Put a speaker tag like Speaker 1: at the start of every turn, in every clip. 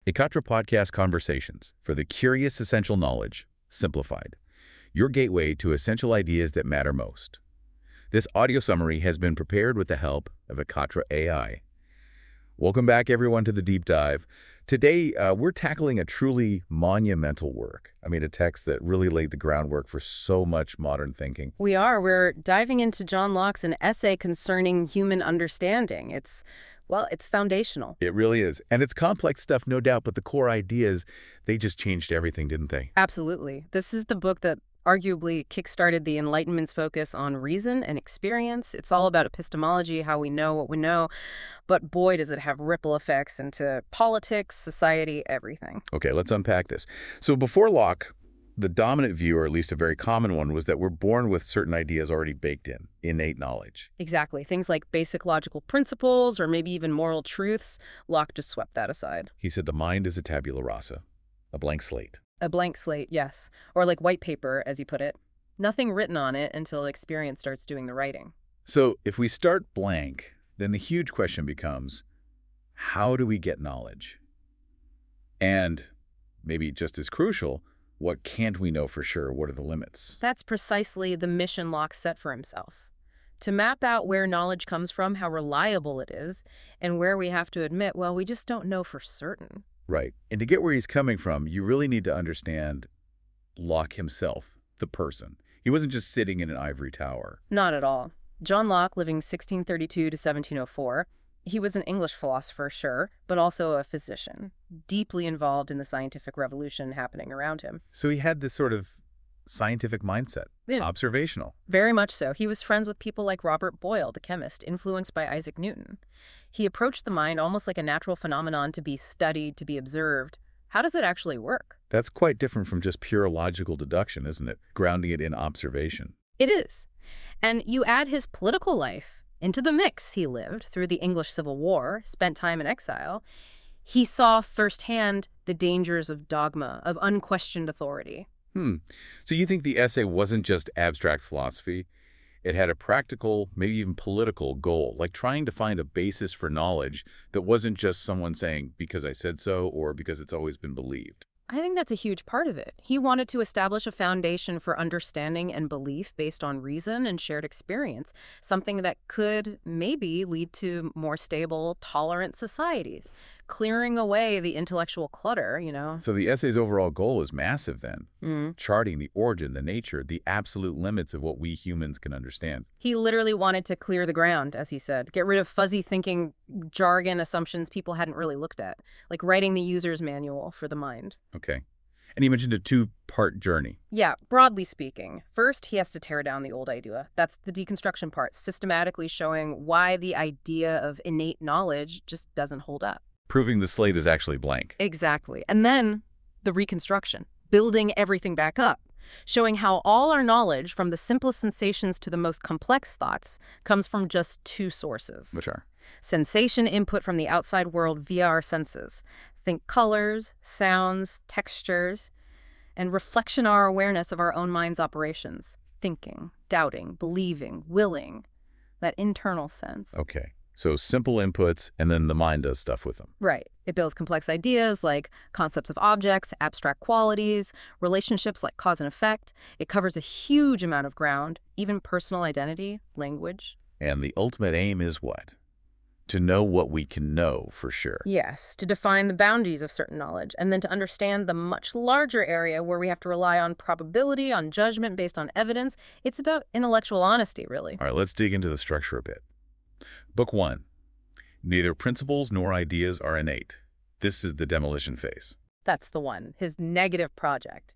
Speaker 1: Ekatra Podcast Conversations for the Curious Essential Knowledge, Simplified. Your gateway to essential ideas that matter most. This audio summary has been prepared with the help of Ekatra AI. Welcome back, everyone, to the deep dive. Today, we're tackling a truly monumental work. A text that really laid the groundwork for so much modern thinking.
Speaker 2: We are. We're diving into John Locke's An Essay Concerning Human Understanding. It's foundational.
Speaker 1: It really is. And it's complex stuff, no doubt, but the core ideas, they just changed everything, didn't they?
Speaker 2: Absolutely. This is the book that arguably kickstarted the Enlightenment's focus on reason and experience. It's all about epistemology, how we know what we know, but boy, does it have ripple effects into politics, society, everything.
Speaker 1: Okay, let's unpack this. So before Locke, the dominant view, or at least a very common one, was that we're born with certain ideas already baked in, innate knowledge.
Speaker 2: Exactly. Things like basic logical principles or maybe even moral truths. Locke just swept that aside.
Speaker 1: He said the mind is a tabula rasa, a blank slate.
Speaker 2: A blank slate, yes. Or like white paper, as he put it. Nothing written on it until experience starts doing the writing.
Speaker 1: So if we start blank, then the huge question becomes, how do we get knowledge? And maybe just as crucial, what can't we know for sure? What are the limits?
Speaker 2: That's precisely the mission Locke set for himself. To map out where knowledge comes from, how reliable it is, and where we have to admit, well, we just don't know for certain.
Speaker 1: Right. And to get where he's coming from, you really need to understand Locke himself, the person. He wasn't just sitting in an ivory tower.
Speaker 2: Not at all. John Locke, living 1632 to 1704, he was an English philosopher, sure, but also a physician, deeply involved in the scientific revolution happening around him.
Speaker 1: So he had this sort of scientific mindset, observational.
Speaker 2: Very much so. He was friends with people like Robert Boyle, the chemist, influenced by Isaac Newton. He approached the mind almost like a natural phenomenon to be studied, to be observed. How does it actually work?
Speaker 1: That's quite different from just pure logical deduction, isn't it? Grounding it in observation.
Speaker 2: It is. And you add his political life into the mix. He lived through the English Civil War, spent time in exile. He saw firsthand the dangers of dogma, of unquestioned authority.
Speaker 1: So you think the essay wasn't just abstract philosophy? It had a practical, maybe even political goal, like trying to find a basis for knowledge that wasn't just someone saying, because I said so, or because it's always been believed.
Speaker 2: I think that's a huge part of it. He wanted to establish a foundation for understanding and belief based on reason and shared experience, something that could maybe lead to more stable, tolerant societies, clearing away the intellectual clutter,
Speaker 1: So the essay's overall goal is massive then, charting the origin, the nature, the absolute limits of what we humans can understand.
Speaker 2: He literally wanted to clear the ground, as he said, get rid of fuzzy thinking, jargon, assumptions people hadn't really looked at, like writing the user's manual for the mind.
Speaker 1: Okay. And he mentioned a two-part journey.
Speaker 2: Yeah, broadly speaking. First, he has to tear down the old idea. That's the deconstruction part, systematically showing why the idea of innate knowledge just doesn't hold up.
Speaker 1: Proving the slate is actually blank.
Speaker 2: Exactly. And then the reconstruction, building everything back up, showing how all our knowledge, from the simplest sensations to the most complex thoughts, comes from just two sources.
Speaker 1: Which are?
Speaker 2: Sensation input from the outside world via our senses. Think colors, sounds, textures, and reflection our awareness of our own mind's operations. Thinking, doubting, believing, willing, that internal sense.
Speaker 1: Okay. So simple inputs, and then the mind does stuff with them.
Speaker 2: Right. It builds complex ideas like concepts of objects, abstract qualities, relationships like cause and effect. It covers a huge amount of ground, even personal identity, language.
Speaker 1: And the ultimate aim is what? To know what we can know for sure.
Speaker 2: Yes, to define the boundaries of certain knowledge, and then to understand the much larger area where we have to rely on probability, on judgment based on evidence. It's about intellectual honesty, really.
Speaker 1: All right, let's dig into the structure a bit. Book 1. Neither principles nor ideas are innate. This is the demolition phase.
Speaker 2: That's the one, his negative project.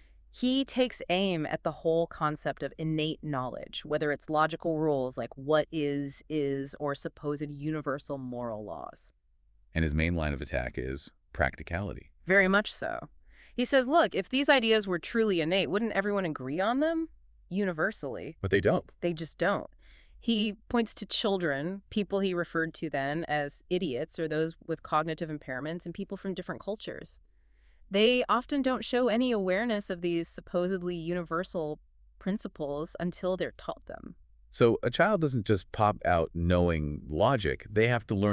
Speaker 2: He takes aim at the whole concept of innate knowledge, whether it's logical rules like what is, or supposed universal moral laws.
Speaker 1: And his main line of attack is practicality.
Speaker 2: Very much so. He says, look, if these ideas were truly innate, wouldn't everyone agree on them? Universally.
Speaker 1: But they don't.
Speaker 2: They just don't. He points to children, people he referred to then as idiots or those with cognitive impairments, and people from different cultures. They often don't show any awareness of these supposedly universal principles until they're taught them.
Speaker 1: So a child doesn't just pop out knowing logic. They have to learn it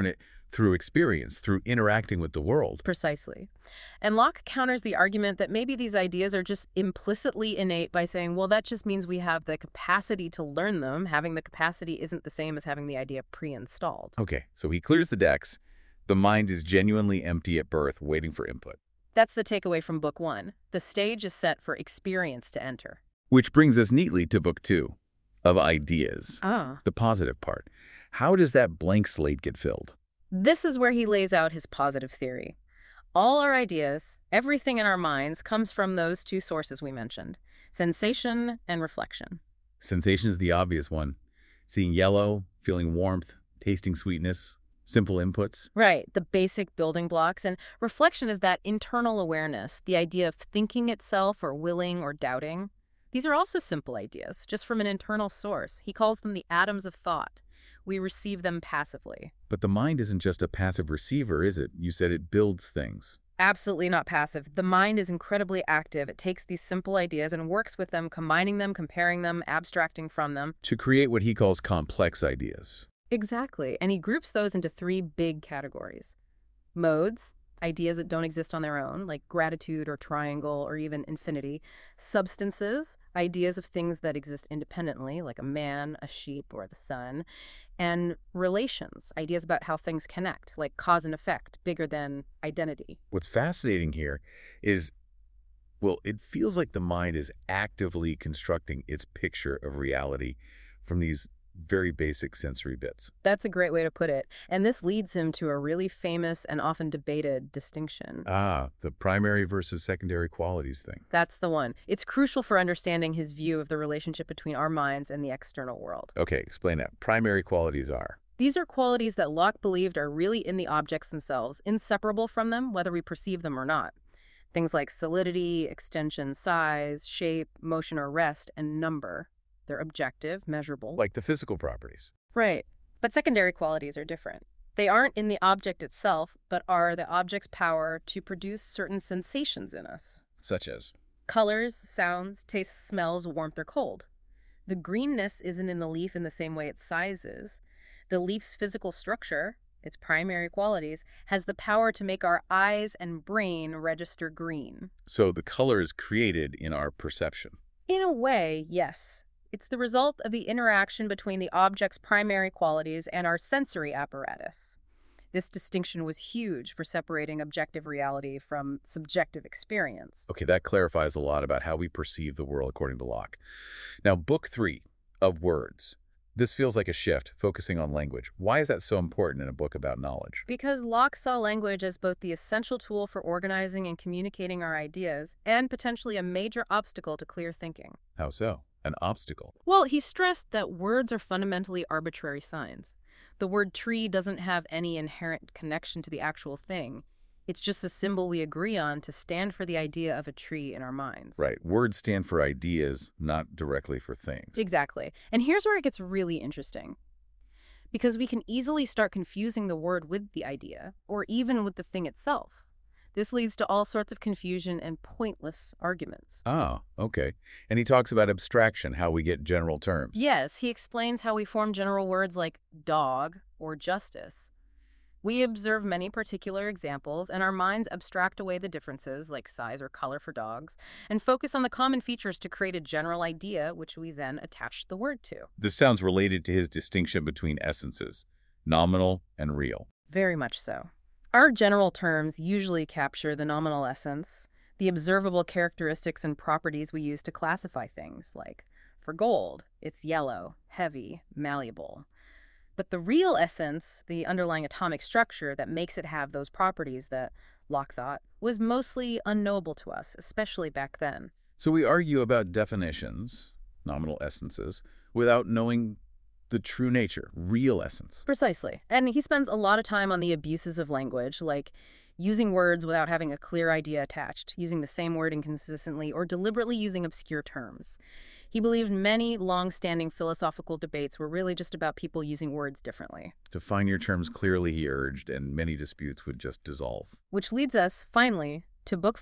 Speaker 1: through experience, through interacting with the world.
Speaker 2: Precisely. And Locke counters the argument that maybe these ideas are just implicitly innate by saying, well, that just means we have the capacity to learn them. Having the capacity isn't the same as having the idea pre-installed.
Speaker 1: Okay, so he clears the decks. The mind is genuinely empty at birth, waiting for input.
Speaker 2: That's the takeaway from Book 1. The stage is set for experience to enter.
Speaker 1: Which brings us neatly to Book 2, of ideas.
Speaker 2: Ah.
Speaker 1: The positive part. How does that blank slate get filled?
Speaker 2: This is where he lays out his positive theory. All our ideas, everything in our minds, comes from those two sources we mentioned, sensation and reflection.
Speaker 1: Sensation is the obvious one. Seeing yellow, feeling warmth, tasting sweetness, simple inputs.
Speaker 2: Right, the basic building blocks. And reflection is that internal awareness, the idea of thinking itself or willing or doubting. These are also simple ideas, just from an internal source. He calls them the atoms of thought. We receive them passively.
Speaker 1: But the mind isn't just a passive receiver, is it? You said it builds things.
Speaker 2: Absolutely not passive. The mind is incredibly active. It takes these simple ideas and works with them, combining them, comparing them, abstracting from them.
Speaker 1: To create what he calls complex ideas.
Speaker 2: Exactly. And he groups those into three big categories. Modes, ideas that don't exist on their own, like gratitude or triangle or even infinity. Substances, ideas of things that exist independently, like a man, a sheep, or the sun. And relations, ideas about how things connect, like cause and effect, bigger than identity.
Speaker 1: What's fascinating here is, well, it feels like the mind is actively constructing its picture of reality from these very basic sensory bits.
Speaker 2: That's a great way to put it. And this leads him to a really famous and often debated distinction.
Speaker 1: The primary versus secondary qualities thing.
Speaker 2: That's the one. It's crucial for understanding his view of the relationship between our minds and the external world.
Speaker 1: Okay, explain that. Primary qualities are.
Speaker 2: These are qualities that Locke believed are really in the objects themselves, inseparable from them, whether we perceive them or not. Things like solidity, extension, size, shape, motion or rest, and number. They're objective, measurable.
Speaker 1: Like the physical properties.
Speaker 2: Right. But secondary qualities are different. They aren't in the object itself, but are the object's power to produce certain sensations in us.
Speaker 1: Such as?
Speaker 2: Colors, sounds, tastes, smells, warmth, or cold. The greenness isn't in the leaf in the same way its size is. The leaf's physical structure, its primary qualities, has the power to make our eyes and brain register green.
Speaker 1: So the color is created in our perception.
Speaker 2: In a way, yes. It's the result of the interaction between the object's primary qualities and our sensory apparatus. This distinction was huge for separating objective reality from subjective experience.
Speaker 1: Okay, that clarifies a lot about how we perceive the world according to Locke. Now, Book 3 of Words. This feels like a shift, focusing on language. Why is that so important in a book about knowledge?
Speaker 2: Because Locke saw language as both the essential tool for organizing and communicating our ideas and potentially a major obstacle to clear thinking.
Speaker 1: How so? An obstacle.
Speaker 2: Well, he stressed that words are fundamentally arbitrary signs. The word tree doesn't have any inherent connection to the actual thing. It's just a symbol we agree on to stand for the idea of a tree in our minds.
Speaker 1: Right. Words stand for ideas, not directly for things.
Speaker 2: Exactly. And here's where it gets really interesting. Because we can easily start confusing the word with the idea, or even with the thing itself. This leads to all sorts of confusion and pointless arguments.
Speaker 1: Okay. And he talks about abstraction, how we get general terms.
Speaker 2: Yes, he explains how we form general words like dog or justice. We observe many particular examples, and our minds abstract away the differences, like size or color for dogs, and focus on the common features to create a general idea, which we then attach the word to.
Speaker 1: This sounds related to his distinction between essences, nominal and real.
Speaker 2: Very much so. Our general terms usually capture the nominal essence, the observable characteristics and properties we use to classify things, like for gold, it's yellow, heavy, malleable. But the real essence, the underlying atomic structure that makes it have those properties that Locke thought, was mostly unknowable to us, especially back then.
Speaker 1: So we argue about definitions, nominal essences, without knowing the true nature, real essence.
Speaker 2: Precisely. And he spends a lot of time on the abuses of language, like using words without having a clear idea attached, using the same word inconsistently, or deliberately using obscure terms. He believed many long-standing philosophical debates were really just about people using words differently.
Speaker 1: Define your terms clearly, he urged, and many disputes would just dissolve.
Speaker 2: Which leads us, finally, to Book 4,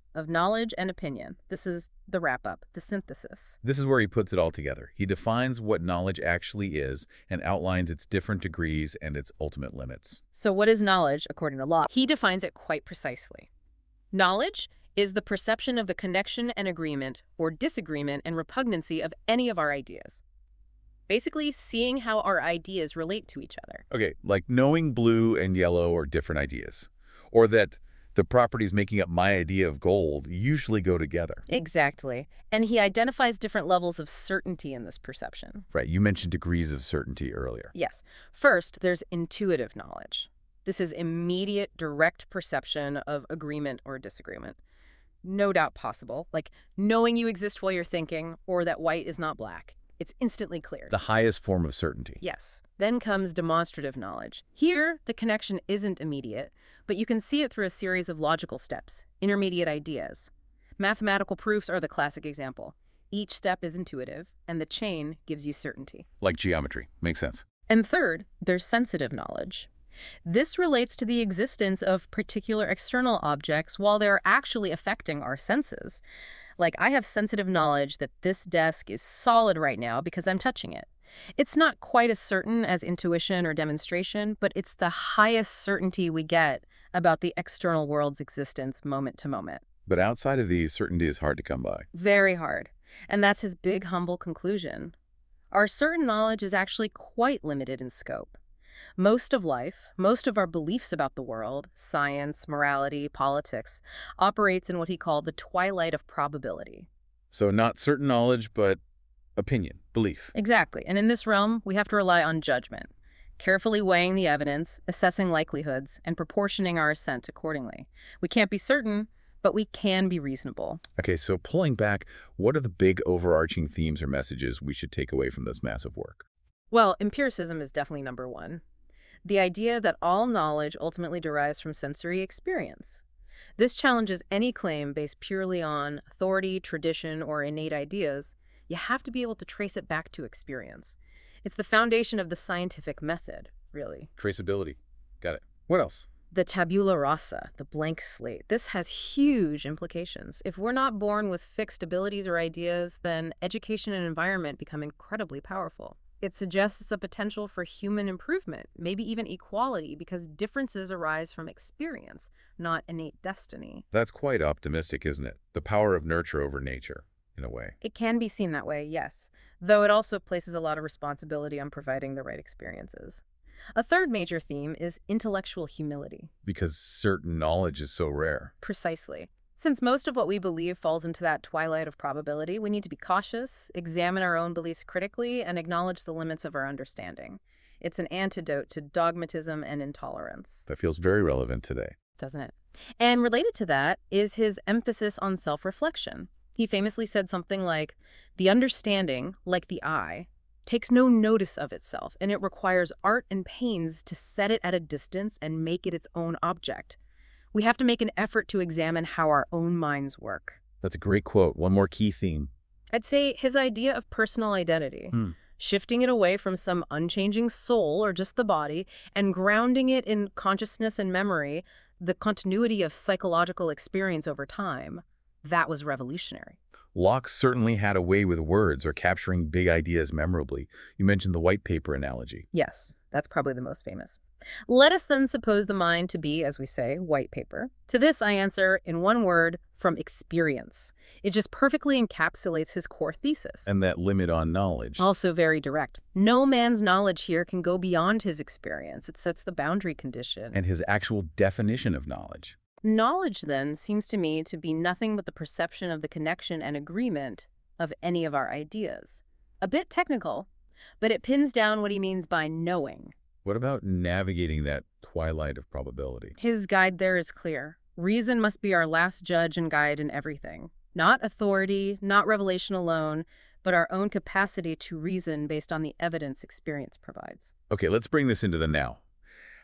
Speaker 2: of knowledge and opinion. This is the wrap-up, the synthesis.
Speaker 1: This is where he puts it all together. He defines what knowledge actually is and outlines its different degrees and its ultimate limits.
Speaker 2: So what is knowledge, according to Locke? He defines it quite precisely. Knowledge is the perception of the connection and agreement or disagreement and repugnancy of any of our ideas. Basically, seeing how our ideas relate to each other.
Speaker 1: Okay, like knowing blue and yellow are different ideas, or that the properties making up my idea of gold usually go together.
Speaker 2: Exactly. And he identifies different levels of certainty in this perception.
Speaker 1: Right, you mentioned degrees of certainty earlier.
Speaker 2: Yes. First, there's intuitive knowledge. This is immediate, direct perception of agreement or disagreement. No doubt possible, like knowing you exist while you're thinking, or that white is not black. It's instantly clear.
Speaker 1: The highest form of certainty.
Speaker 2: Yes. Then comes demonstrative knowledge. Here, the connection isn't immediate, but you can see it through a series of logical steps, intermediate ideas. Mathematical proofs are the classic example. Each step is intuitive, and the chain gives you certainty.
Speaker 1: Like geometry. Makes sense.
Speaker 2: And third, there's sensitive knowledge. This relates to the existence of particular external objects while they're actually affecting our senses. Like, I have sensitive knowledge that this desk is solid right now because I'm touching it. It's not quite as certain as intuition or demonstration, but it's the highest certainty we get about the external world's existence moment to moment.
Speaker 1: But outside of these, certainty is hard to come by.
Speaker 2: Very hard. And that's his big, humble conclusion. Our certain knowledge is actually quite limited in scope. Most of life, most of our beliefs about the world, science, morality, politics, operates in what he called the twilight of probability.
Speaker 1: So not certain knowledge, but opinion, belief.
Speaker 2: Exactly. And in this realm, we have to rely on judgment, carefully weighing the evidence, assessing likelihoods, and proportioning our assent accordingly. We can't be certain, but we can be reasonable.
Speaker 1: Okay, so pulling back, what are the big overarching themes or messages we should take away from this massive work?
Speaker 2: Well, empiricism is definitely number one. The idea that all knowledge ultimately derives from sensory experience. This challenges any claim based purely on authority, tradition, or innate ideas. You have to be able to trace it back to experience. It's the foundation of the scientific method, really.
Speaker 1: Traceability. Got it. What else?
Speaker 2: The tabula rasa, the blank slate. This has huge implications. If we're not born with fixed abilities or ideas, then education and environment become incredibly powerful. It suggests a potential for human improvement, maybe even equality, because differences arise from experience, not innate destiny.
Speaker 1: That's quite optimistic, isn't it? The power of nurture over nature, in a way.
Speaker 2: It can be seen that way, yes, though it also places a lot of responsibility on providing the right experiences. A third major theme is intellectual humility.
Speaker 1: Because certain knowledge is so rare.
Speaker 2: Precisely. Since most of what we believe falls into that twilight of probability, we need to be cautious, examine our own beliefs critically, and acknowledge the limits of our understanding. It's an antidote to dogmatism and intolerance.
Speaker 1: That feels very relevant today.
Speaker 2: Doesn't it? And related to that is his emphasis on self-reflection. He famously said something like, "The understanding, like the eye, takes no notice of itself, and it requires art and pains to set it at a distance and make it its own object. We have to make an effort to examine how our own minds work."
Speaker 1: That's a great quote. One more key theme.
Speaker 2: I'd say his idea of personal identity, shifting it away from some unchanging soul or just the body and grounding it in consciousness and memory, the continuity of psychological experience over time, that was revolutionary.
Speaker 1: Locke certainly had a way with words or capturing big ideas memorably. You mentioned the white paper analogy.
Speaker 2: Yes, that's probably the most famous. Let us then suppose the mind to be, as we say, white paper. To this I answer in one word, from experience. It just perfectly encapsulates his core thesis.
Speaker 1: And that limit on knowledge.
Speaker 2: Also very direct. No man's knowledge here can go beyond his experience. It sets the boundary condition.
Speaker 1: And his actual definition of knowledge.
Speaker 2: Knowledge, then, seems to me to be nothing but the perception of the connection and agreement of any of our ideas. A bit technical, but it pins down what he means by knowing.
Speaker 1: What about navigating that twilight of probability?
Speaker 2: His guide there is clear. Reason must be our last judge and guide in everything. Not authority, not revelation alone, but our own capacity to reason based on the evidence experience provides.
Speaker 1: Okay, let's bring this into the now.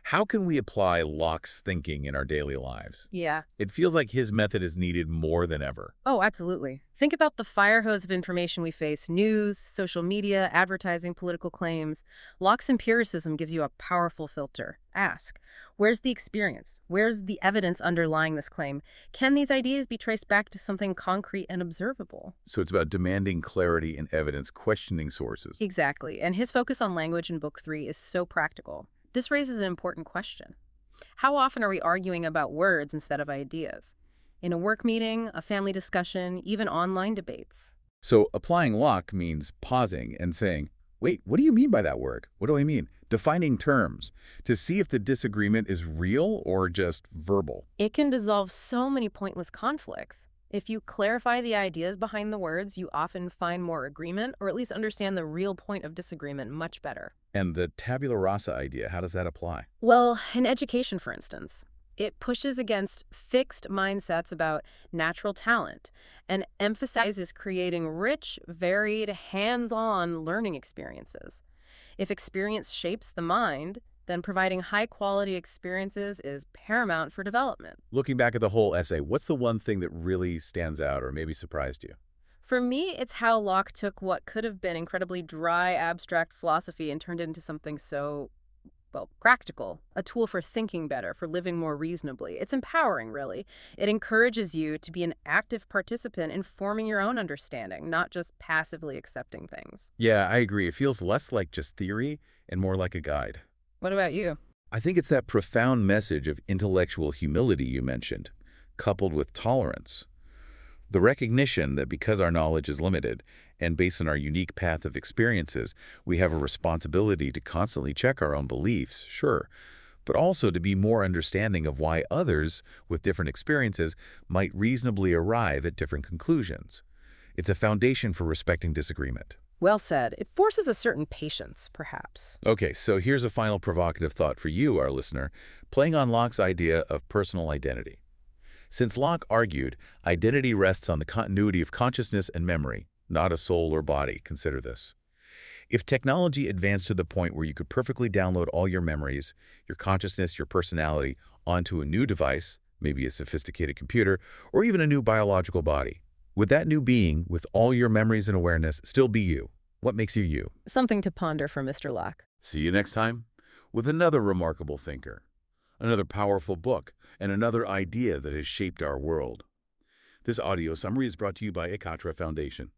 Speaker 1: How can we apply Locke's thinking in our daily lives?
Speaker 2: Yeah.
Speaker 1: It feels like his method is needed more than ever.
Speaker 2: Oh, absolutely. Think about the fire hose of information we face: news, social media, advertising, political claims. Locke's empiricism gives you a powerful filter. Ask, where's the experience? Where's the evidence underlying this claim? Can these ideas be traced back to something concrete and observable?
Speaker 1: So it's about demanding clarity and evidence, questioning sources.
Speaker 2: Exactly. And his focus on language in Book 3 is so practical. This raises an important question. How often are we arguing about words instead of ideas? In a work meeting, a family discussion, even online debates.
Speaker 1: So applying Locke means pausing and saying, wait, what do you mean by that word? What do I mean? Defining terms to see if the disagreement is real or just verbal.
Speaker 2: It can dissolve so many pointless conflicts. If you clarify the ideas behind the words, you often find more agreement, or at least understand the real point of disagreement much better.
Speaker 1: And the tabula rasa idea, how does that apply?
Speaker 2: Well, in education, for instance, it pushes against fixed mindsets about natural talent and emphasizes creating rich, varied, hands-on learning experiences. If experience shapes the mind, then providing high-quality experiences is paramount for development.
Speaker 1: Looking back at the whole essay, what's the one thing that really stands out or maybe surprised you?
Speaker 2: For me, it's how Locke took what could have been incredibly dry, abstract philosophy and turned it into something so, well, practical, a tool for thinking better, for living more reasonably. It's empowering, really. It encourages you to be an active participant in forming your own understanding, not just passively accepting things.
Speaker 1: Yeah, I agree. It feels less like just theory and more like a guide.
Speaker 2: What about you?
Speaker 1: I think it's that profound message of intellectual humility you mentioned, coupled with tolerance. The recognition that because our knowledge is limited and based on our unique path of experiences, we have a responsibility to constantly check our own beliefs, sure, but also to be more understanding of why others with different experiences might reasonably arrive at different conclusions. It's a foundation for respecting disagreement.
Speaker 2: Well said. It forces a certain patience, perhaps.
Speaker 1: Okay, so here's a final provocative thought for you, our listener, playing on Locke's idea of personal identity. Since Locke argued identity rests on the continuity of consciousness and memory, not a soul or body, consider this. If technology advanced to the point where you could perfectly download all your memories, your consciousness, your personality, onto a new device, maybe a sophisticated computer, or even a new biological body, would that new being, with all your memories and awareness, still be you? What makes you you?
Speaker 2: Something to ponder for Mr. Locke.
Speaker 1: See you next time with another remarkable thinker, another powerful book, and another idea that has shaped our world. This audio summary is brought to you by Ekatra Foundation.